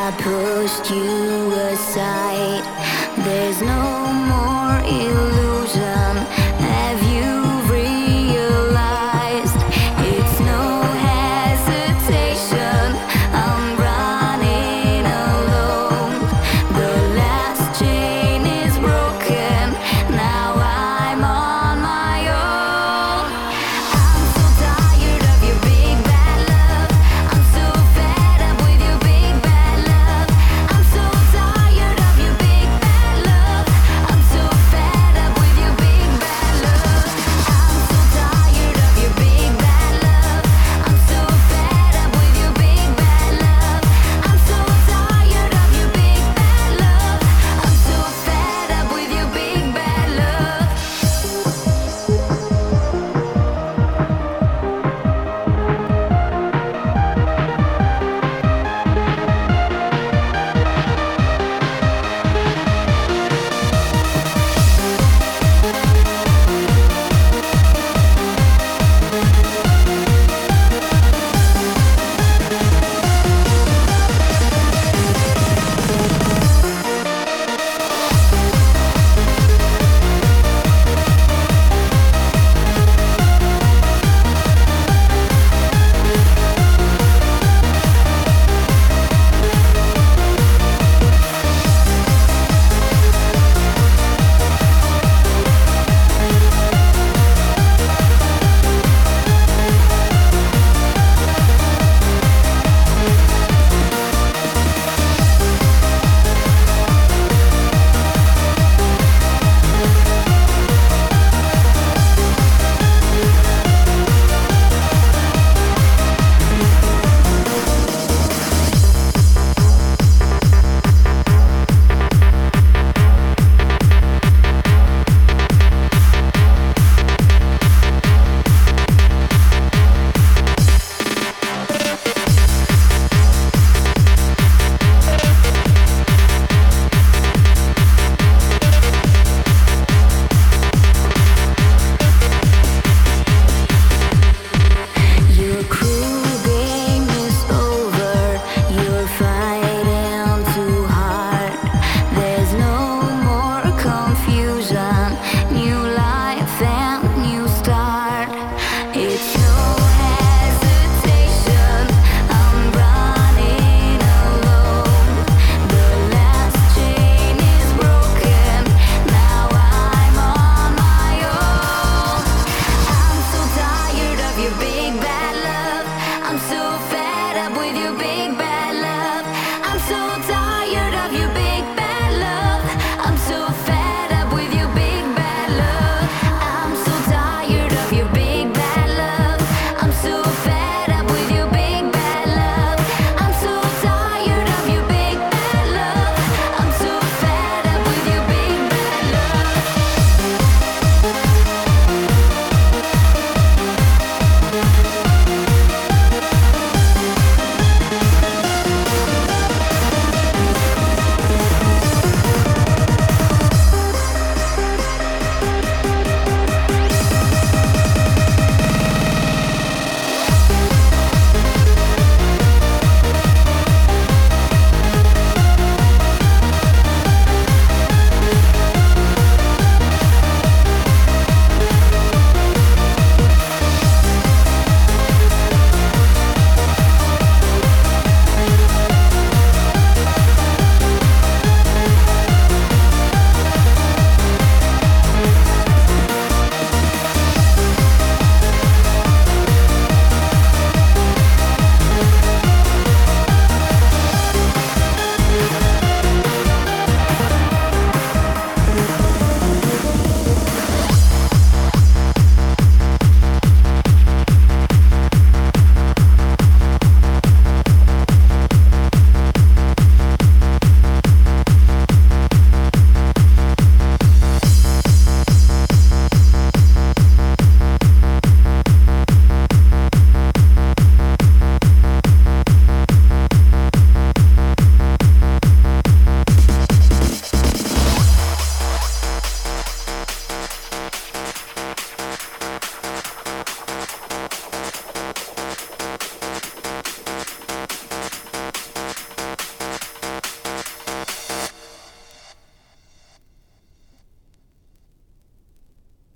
I pushed you aside. There's no more illusion. Have you realized it's no hesitation? I'm running alone. The last chain is broken. Now I'm on my own. I'm so tired of your big bad love. I'm so fed up with your big bad love. I'm so tired of your big bad love. I'm so fed up with your big bad love. I'm so tired of your big bad love. I'm so fed up with your big bad love. I'm so tired of your big bad love. I'm so fed up with your big bad love. Your cruel game is over. You're fighting too hard. There's no more confusion. New life and new start. It's no hesitation. I'm running alone. The last chain is broken. Now I'm on my own. I'm so tired of your big bad love. I'm so fed up with your big bad love. I'm so tired.